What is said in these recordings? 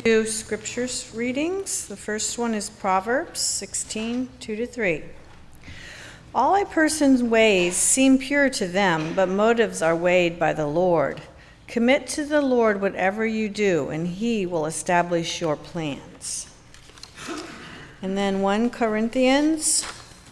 Two scriptures readings. The first one is Proverbs 16, 2-3. All a person's ways seem pure to them, but motives are weighed by the Lord. Commit to the Lord whatever you do, and he will establish your plans. And then 1 Corinthians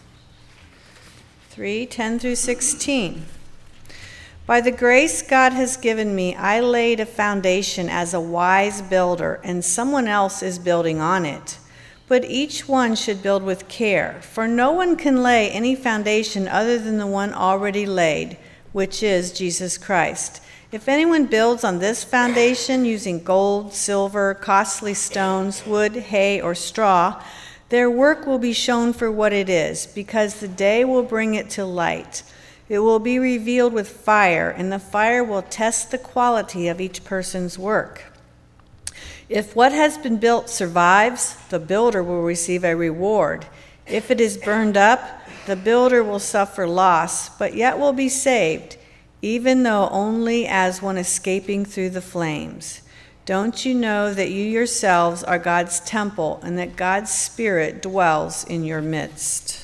3, 10-16. By the grace God has given me, I laid a foundation as a wise builder, and someone else is building on it. But each one should build with care, for no one can lay any foundation other than the one already laid, which is Jesus Christ. If anyone builds on this foundation using gold, silver, costly stones, wood, hay, or straw, their work will be shown for what it is, because the day will bring it to light. It will be revealed with fire, and the fire will test the quality of each person's work. If what has been built survives, the builder will receive a reward. If it is burned up, the builder will suffer loss, but yet will be saved, even though only as one escaping through the flames. Don't you know that you yourselves are God's temple, and that God's Spirit dwells in your midst?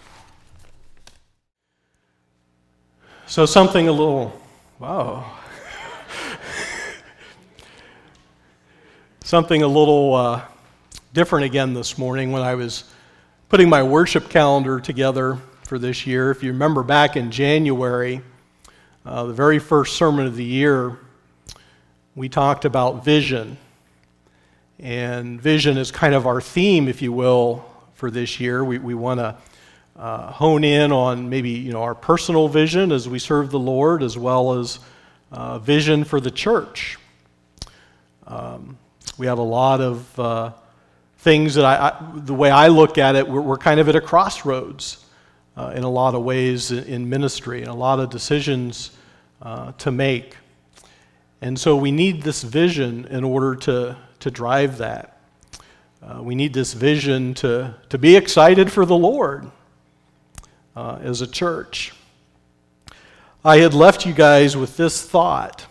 So something a little, something a little different again this morning when I was putting my worship calendar together for this year. If you remember back in January, the very first sermon of the year, we talked about vision. And vision is kind of our theme, if you will, for this year. We want to hone in on maybe our personal vision as we serve the Lord, as well as vision for the church. We have a lot of things that the way I look at it, we're kind of at a crossroads in a lot of ways in ministry, and a lot of decisions to make. And so we need this vision in order to drive that. We need this vision to be excited for the Lord. As a church. I had left you guys with this thought.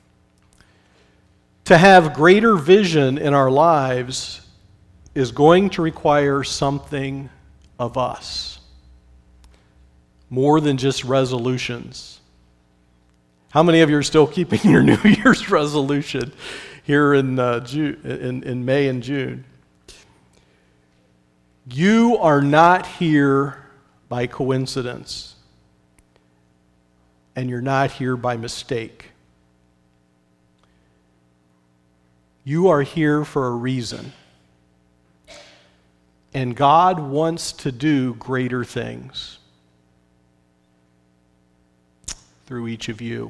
To have greater vision in our lives is going to require something of us. More than just resolutions. How many of you are still keeping your New Year's resolution here in May and June? You are not here by coincidence, and you're not here by mistake. You are here for a reason, and God wants to do greater things through each of you.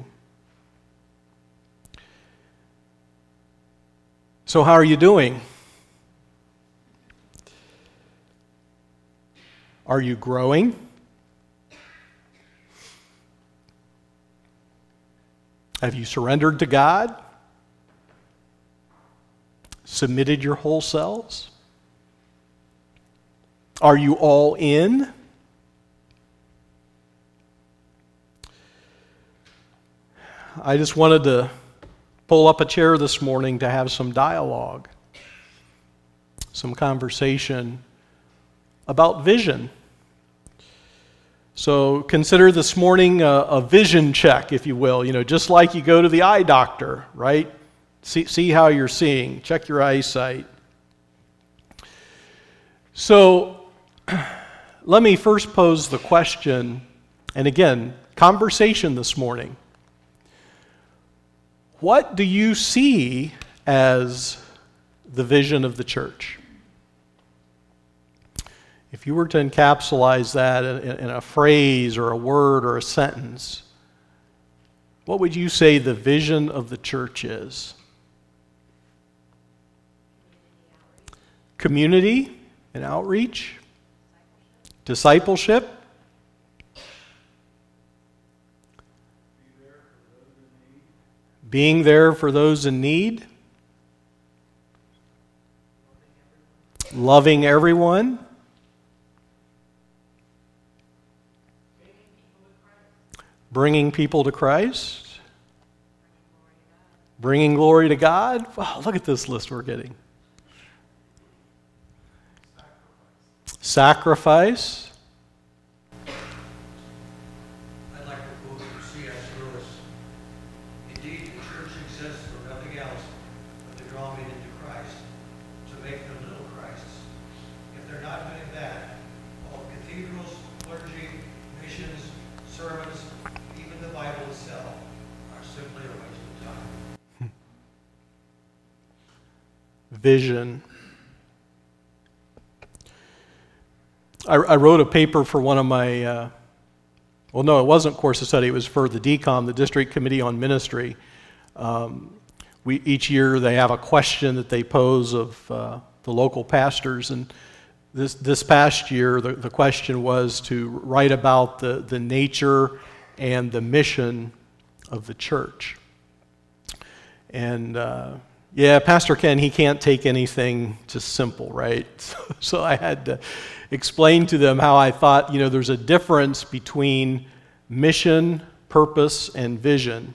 So how are you doing? Are you growing? Have you surrendered to God? Submitted your whole selves? Are you all in? I just wanted to pull up a chair this morning to have some dialogue, some conversation about vision. So consider this morning a vision check, if you will. Just like you go to the eye doctor, right? See how you're seeing. Check your eyesight. So let me first pose the question, and again, conversation this morning. What do you see as the vision of the church? If you were to encapsulate that in a phrase or a word or a sentence, what would you say the vision of the church is? Community and outreach? Discipleship? Being there for those in need? Loving everyone? Bringing people to Christ? Bringing glory to God? Wow, look at this list we're getting. sacrifice. I'd like to quote from C.S. Lewis. Indeed, the church exists for nothing else but to draw men into Christ, to make them little Christs. If they're not doing that, all cathedrals, clergy, missions, sermons, even the Bible itself, are simply a waste of time. Vision. I wrote a paper for one of my, well, no, it wasn't course of study. It was for the DCOM, the District Committee on Ministry. Each year they have a question that they pose of the local pastors, and this past year the question was to write about the nature and the mission of the church. And yeah, Pastor Ken, he can't take anything just simple, right? So I had to explain to them how I thought, there's a difference between mission, purpose, and vision.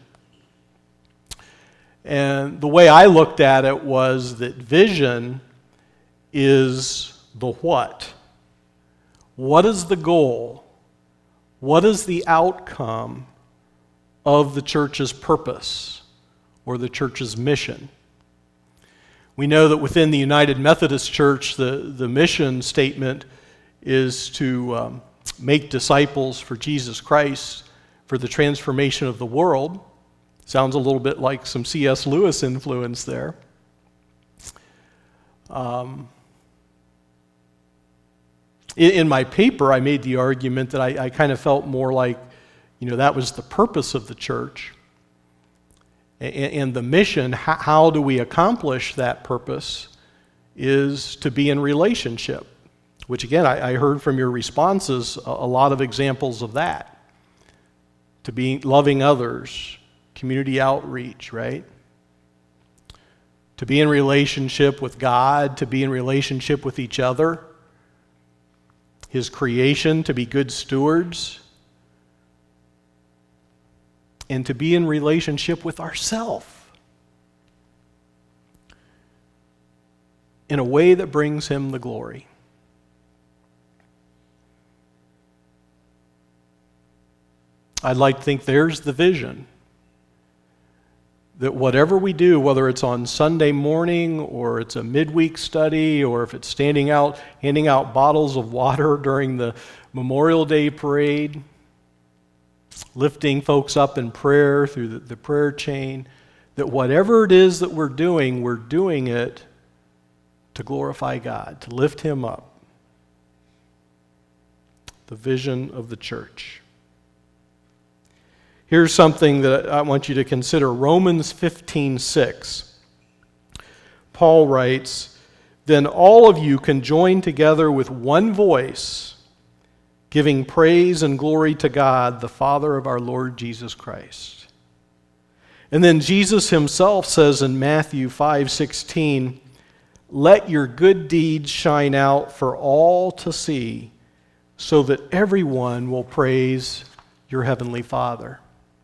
And the way I looked at it was that vision is the what. What is the goal? What is the outcome of the church's purpose or the church's mission? We know that within the United Methodist Church, the mission statement is to make disciples for Jesus Christ for the transformation of the world. Sounds a little bit like some C.S. Lewis influence there. In my paper, I made the argument that I kind of felt more like, that was the purpose of the church. And the mission, how do we accomplish that purpose, is to be in relationship. Which again, I heard from your responses a lot of examples of that. To be loving others, community outreach, right? To be in relationship with God, to be in relationship with each other, His creation, to be good stewards, and to be in relationship with ourselves in a way that brings Him the glory. I'd like to think there's the vision. That whatever we do, whether it's on Sunday morning or it's a midweek study or if it's standing out, handing out bottles of water during the Memorial Day parade, lifting folks up in prayer through the prayer chain, that whatever it is that we're doing it to glorify God, to lift Him up. The vision of the church. Here's something that I want you to consider. Romans 15:6. Paul writes, "Then all of you can join together with one voice, giving praise and glory to God, the Father of our Lord Jesus Christ." And then Jesus Himself says in Matthew 5:16, "Let your good deeds shine out for all to see, so that everyone will praise your heavenly Father."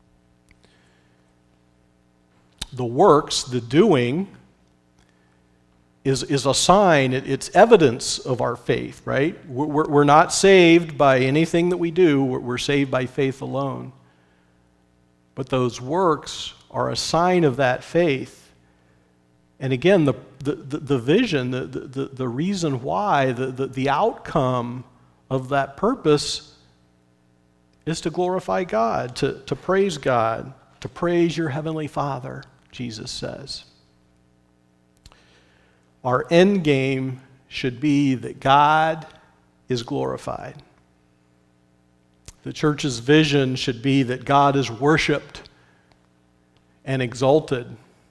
The works, the doing, is a sign, it's evidence of our faith, right? We're not saved by anything that we do, we're saved by faith alone. But those works are a sign of that faith. And again, the vision, the reason why, the outcome of that purpose is to glorify God, to praise God, to praise your heavenly Father, Jesus says. Our end game should be that God is glorified. The church's vision should be that God is worshiped and exalted.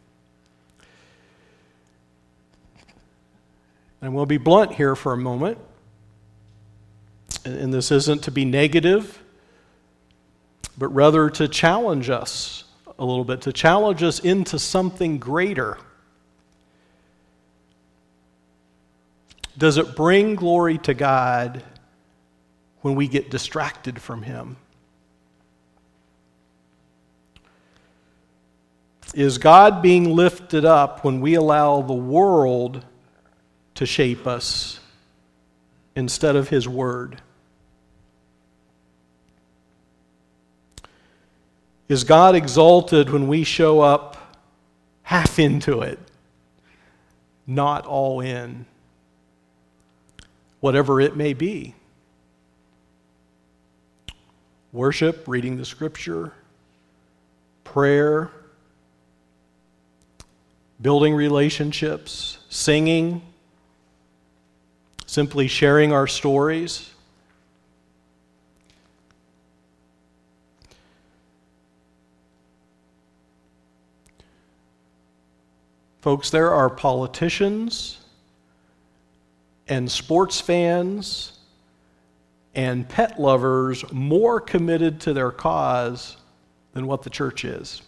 And we'll be blunt here for a moment. And this isn't to be negative, but rather to challenge us a little bit, to challenge us into something greater. Does it bring glory to God when we get distracted from Him? Is God being lifted up when we allow the world to shape us instead of His Word? Is God exalted when we show up half into it, not all in, whatever it may be? Worship, reading the Scripture, prayer, building relationships, singing, simply sharing our stories. Folks, there are politicians and sports fans and pet lovers more committed to their cause than what the church is.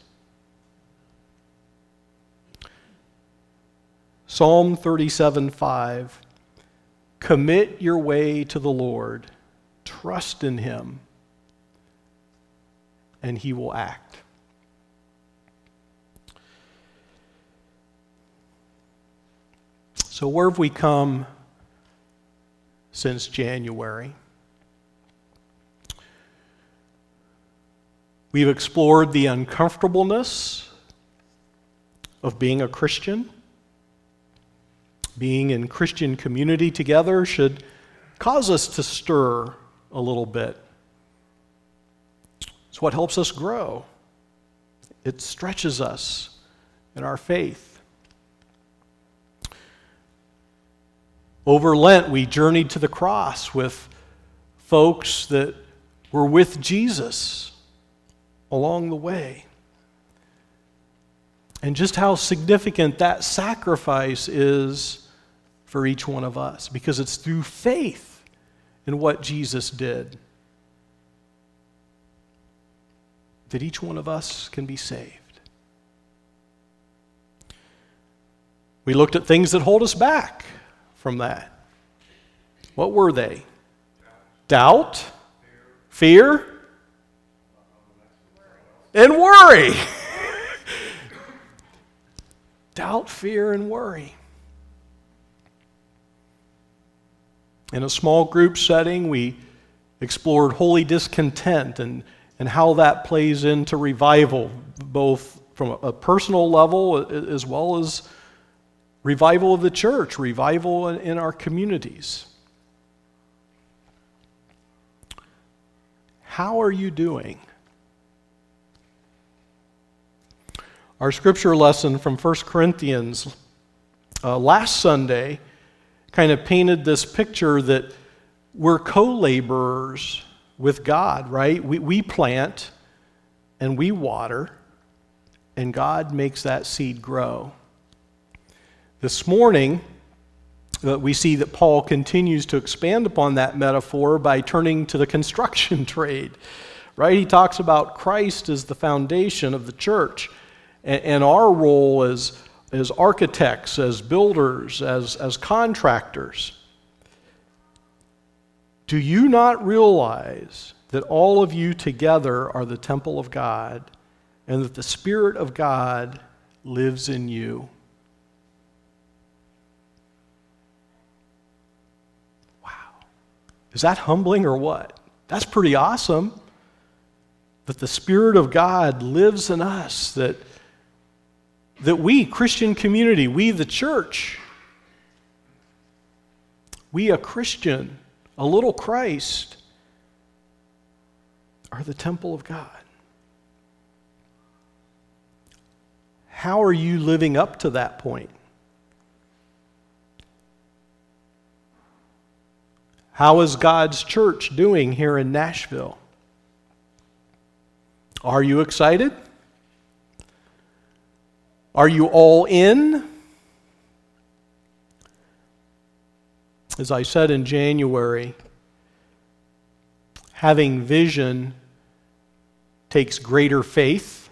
Psalm 37:5, commit your way to the Lord, trust in Him, and He will act. So where have we come since January? We've explored the uncomfortableness of being a Christian. Being in Christian community together should cause us to stir a little bit. It's what helps us grow. It stretches us in our faith. Over Lent, we journeyed to the cross with folks that were with Jesus along the way. And just how significant that sacrifice is for each one of us, because it's through faith in what Jesus did that each one of us can be saved. We looked at things that hold us back from that. What were they? Doubt, fear, and worry. Doubt, fear, and worry. In a small group setting, we explored holy discontent and how that plays into revival, both from a personal level as well as revival of the church, revival in our communities. How are you doing? Our scripture lesson from 1 Corinthians last Sunday kind of painted this picture that we're co-laborers with God, right? We plant and we water, and God makes that seed grow. This morning, we see that Paul continues to expand upon that metaphor by turning to the construction trade, right? He talks about Christ as the foundation of the church, and our role as architects, as builders, as contractors. Do you not realize that all of you together are the temple of God, and that the Spirit of God lives in you? Is that humbling or what? That's pretty awesome. That the Spirit of God lives in us, that we, Christian community, we the church, we a Christian, a little Christ, are the temple of God. How are you living up to that point? How is God's church doing here in Nashville? Are you excited? Are you all in? As I said in January, having vision takes greater faith.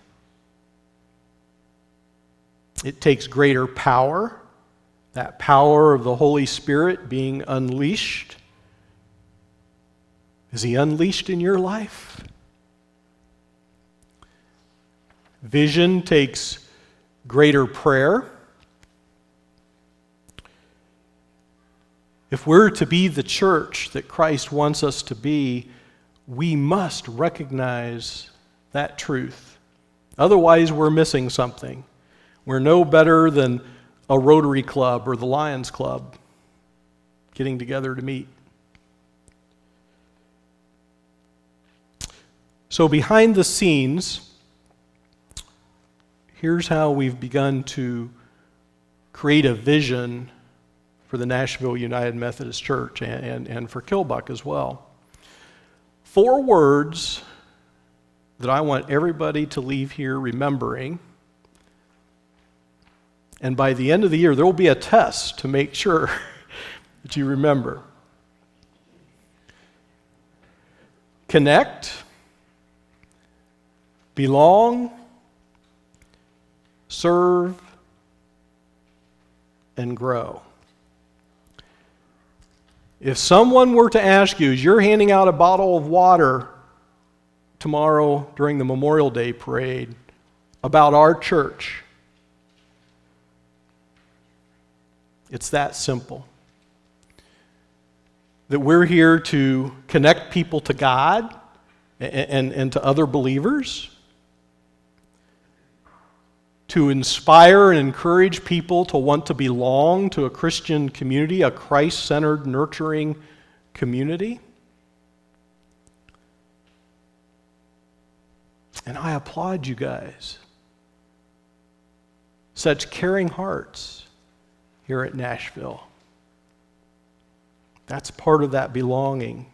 It takes greater power, that power of the Holy Spirit being unleashed. Is He unleashed in your life? Vision takes greater prayer. If we're to be the church that Christ wants us to be, we must recognize that truth. Otherwise, we're missing something. We're no better than a Rotary Club or the Lions Club getting together to meet. So behind the scenes, here's how we've begun to create a vision for the Nashville United Methodist Church and for Kilbuck as well. 4 words that I want everybody to leave here remembering. And by the end of the year, there will be a test to make sure that you remember. Connect, belong, serve, and grow. If someone were to ask you, as you're handing out a bottle of water tomorrow during the Memorial Day parade about our church, it's that simple. That we're here to connect people to God and to other believers, to inspire and encourage people to want to belong to a Christian community, a Christ-centered, nurturing community. And I applaud you guys. Such caring hearts here at Nashville. That's part of that belonging.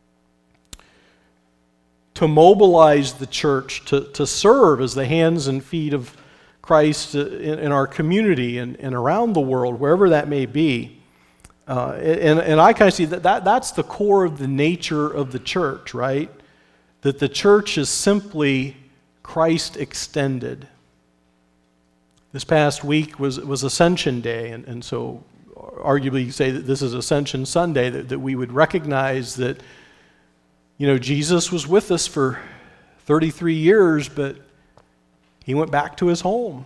To mobilize the church to serve as the hands and feet of Christ in our community and around the world, wherever that may be. And I kind of see that's the core of the nature of the church, right? That the church is simply Christ extended. This past week was Ascension Day, and so arguably you say that this is Ascension Sunday, that we would recognize that, Jesus was with us for 33 years, but he went back to his home.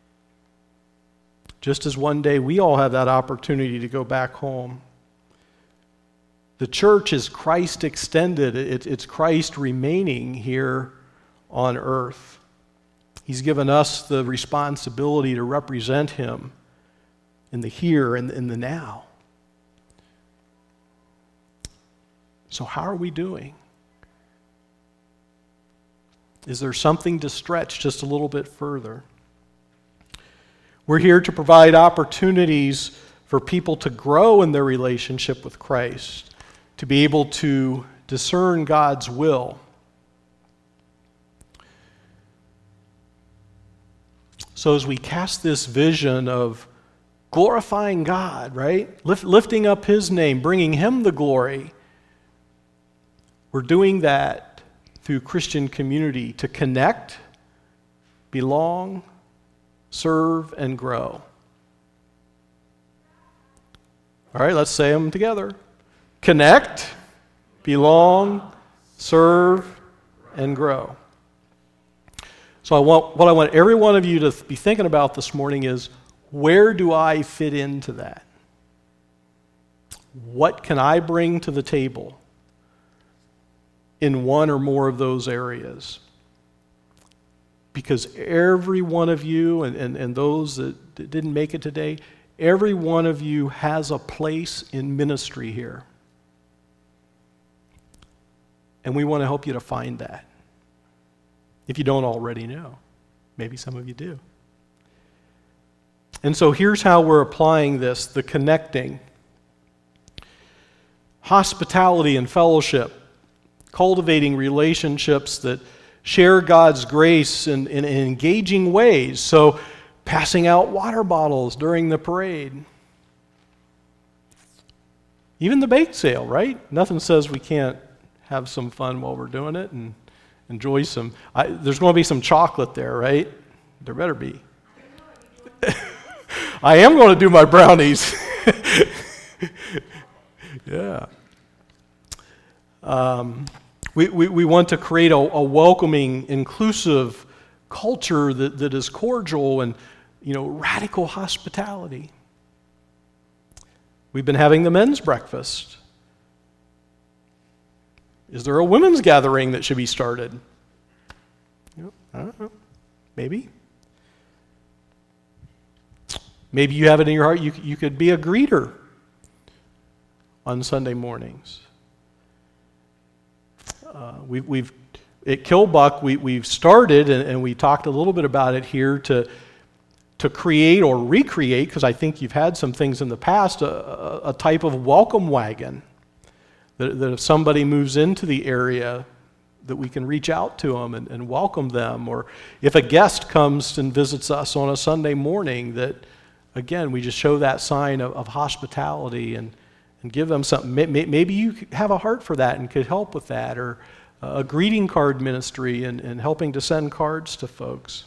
Just as one day we all have that opportunity to go back home. The church is Christ extended. It's Christ remaining here on earth. He's given us the responsibility to represent him in the here and in the now. So how are we doing? Is there something to stretch just a little bit further? We're here to provide opportunities for people to grow in their relationship with Christ, to be able to discern God's will. So as we cast this vision of glorifying God, right? Lifting up his name, bringing him the glory, we're doing that through Christian community to connect, belong, serve, and grow. All right, let's say them together. Connect, belong, serve, and grow. So what I want every one of you to be thinking about this morning is, where do I fit into that? What can I bring to the table in one or more of those areas? Because every one of you, and those that didn't make it today, every one of you has a place in ministry here. And we want to help you to find that. If you don't already know. Maybe some of you do. And so here's how we're applying this, the connecting. Hospitality and fellowship. Cultivating relationships that share God's grace in engaging ways. So passing out water bottles during the parade. Even the bake sale, right? Nothing says we can't have some fun while we're doing it and enjoy some. There's going to be some chocolate there, right? There better be. I am going to do my brownies. Yeah. We want to create a welcoming, inclusive culture that is cordial and, radical hospitality. We've been having the men's breakfast. Is there a women's gathering that should be started? I don't know. Maybe. Maybe you have it in your heart you could be a greeter on Sunday mornings. We've at Kilbuck, we've started, and we talked a little bit about it here, to create or recreate, because I think you've had some things in the past, a type of welcome wagon, that if somebody moves into the area, that we can reach out to them and welcome them. Or if a guest comes and visits us on a Sunday morning, that, again, we just show that sign of hospitality and give them something. Maybe you have a heart for that and could help with that, or a greeting card ministry and helping to send cards to folks.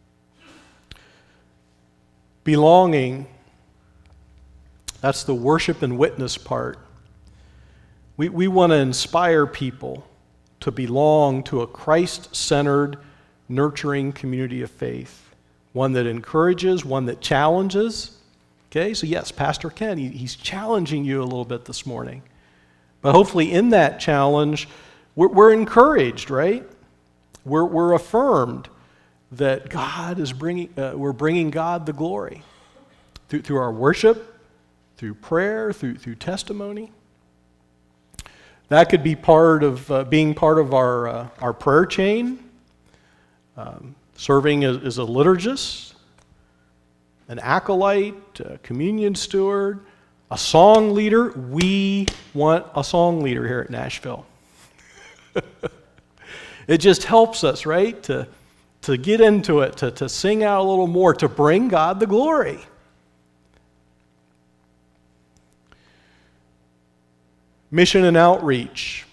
Belonging, that's the worship and witness part. We want to inspire people to belong to a Christ-centered, nurturing community of faith. One that encourages, one that challenges. Okay, so yes, Pastor Ken, he's challenging you a little bit this morning. But hopefully in that challenge, we're encouraged, right? We're affirmed that God is we're bringing God the glory through our worship, through prayer, through testimony. That could be part of being part of our prayer chain, serving as a liturgist, an acolyte, a communion steward, a song leader. We want a song leader here at Nashville. It just helps us, right, to get into it, to sing out a little more, to bring God the glory. Mission and outreach,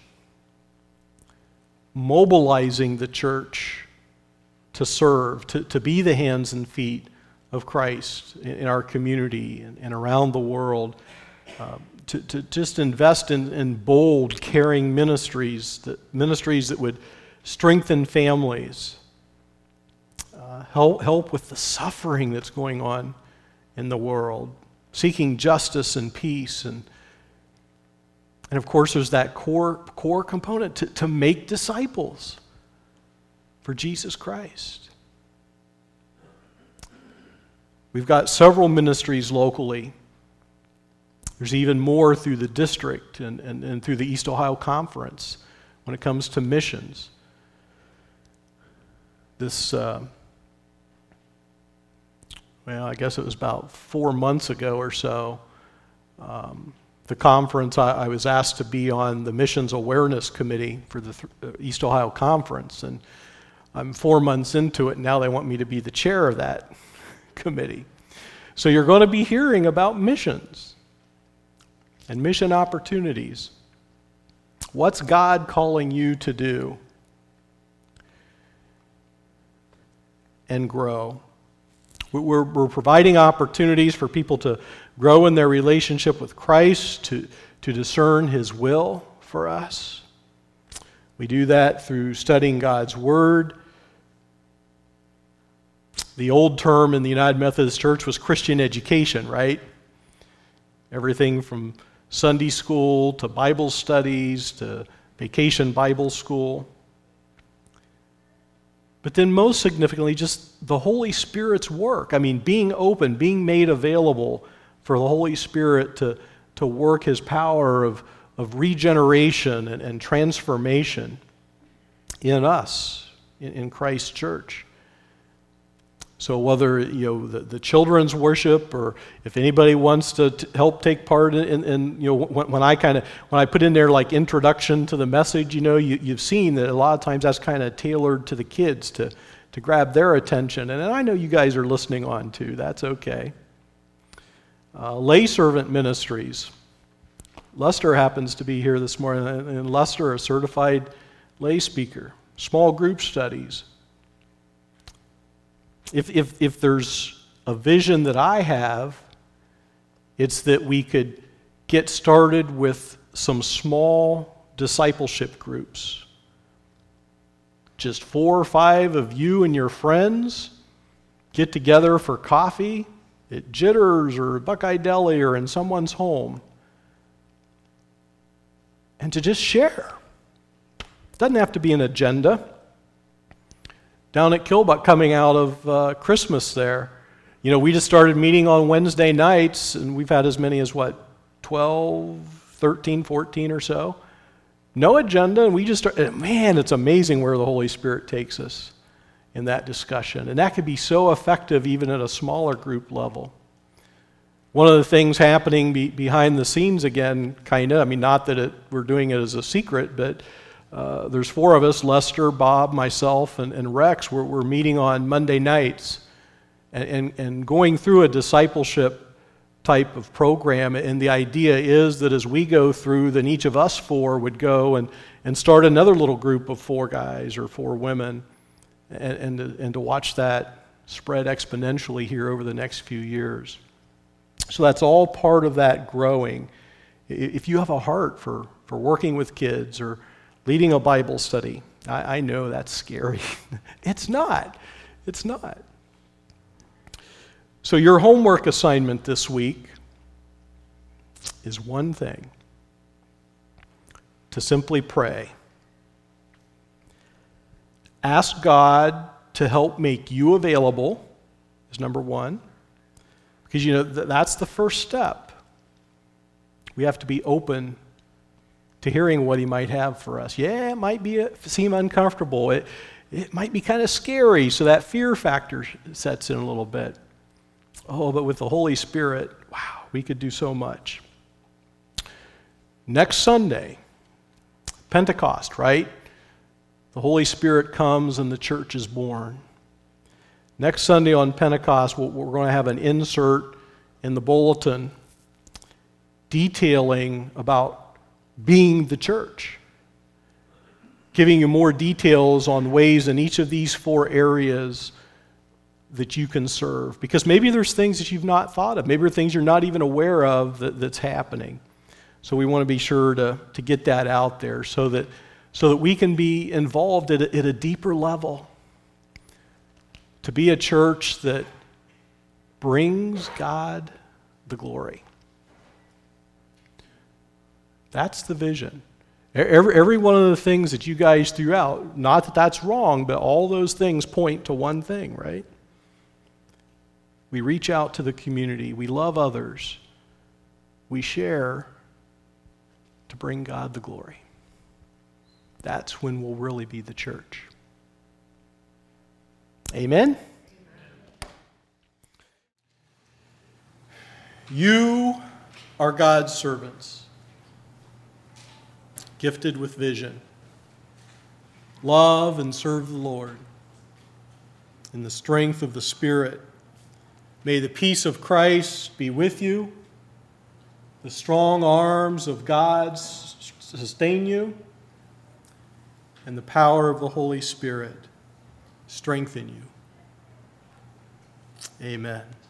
mobilizing the church to serve, to be the hands and feet of Christ in our community and around the world, to just invest in bold, caring ministries that would strengthen families, help with the suffering that's going on in the world, seeking justice and peace, and of course there's that core component to make disciples for Jesus Christ. We've got several ministries locally. There's even more through the district and through the East Ohio Conference when it comes to missions. This, I guess it was about 4 months ago or so, the conference, I was asked to be on the Missions Awareness Committee for the East Ohio Conference, and I'm 4 months into it, and now they want me to be the chair of that committee. So you're going to be hearing about missions and mission opportunities. What's God calling you to do and grow? We're providing opportunities for people to grow in their relationship with Christ, to discern His will for us. We do that through studying God's Word. The old term in the United Methodist Church was Christian education, right? Everything from Sunday school to Bible studies to vacation Bible school. But then most significantly, just the Holy Spirit's work. I mean, being open, being made available for the Holy Spirit to work His power of regeneration and transformation in us, in Christ's church. So whether the children's worship, or if anybody wants to help take part in when I put in there like introduction to the message, you've seen that a lot of times that's kind of tailored to the kids to grab their attention, and I know you guys are listening on too. That's okay. Lay servant ministries. Lester happens to be here this morning, and Lester, a certified lay speaker. Small group studies. If there's a vision that I have, it's that we could get started with some small discipleship groups. Just 4 or 5 of you and your friends get together for coffee at Jitters or Buckeye Deli or in someone's home, and to just share. It doesn't have to be an agenda. Down at Kilbuck, coming out of Christmas there, we just started meeting on Wednesday nights, and we've had as many as, 12, 13, 14 or so. No agenda, and we just started. Man, it's amazing where the Holy Spirit takes us in that discussion. And that could be so effective even at a smaller group level. One of the things happening behind the scenes again, not that we're doing it as a secret, but there's 4 of us, Lester, Bob, myself, and Rex. We're meeting on Monday nights and going through a discipleship type of program. And the idea is that as we go through, then each of us 4 would go and start another little group of 4 guys or 4 women, and to watch that spread exponentially here over the next few years. So that's all part of that growing. If you have a heart for working with kids or leading a Bible study, I know that's scary. It's not. It's not. So your homework assignment this week is one thing: to simply pray. Ask God to help make you available is number 1. Because, that's the first step. We have to be open to hearing what he might have for us. Yeah, it might seem uncomfortable. It might be kind of scary, so that fear factor sets in a little bit. Oh, but with the Holy Spirit, wow, we could do so much. Next Sunday, Pentecost, right? The Holy Spirit comes and the church is born. Next Sunday on Pentecost, we're going to have an insert in the bulletin detailing about being the church, giving you more details on ways in each of these 4 areas that you can serve. Because maybe there's things that you've not thought of. Maybe there are things you're not even aware of that's happening. So we want to be sure to get that out there so that we can be involved at a deeper level. To be a church that brings God the glory. That's the vision. Every one of the things that you guys threw out, not that that's wrong, but all those things point to one thing, right? We reach out to the community. We love others. We share to bring God the glory. That's when we'll really be the church. Amen? You are God's servants, gifted with vision. Love and serve the Lord. In the strength of the Spirit, may the peace of Christ be with you. The strong arms of God sustain you. And the power of the Holy Spirit strengthen you. Amen.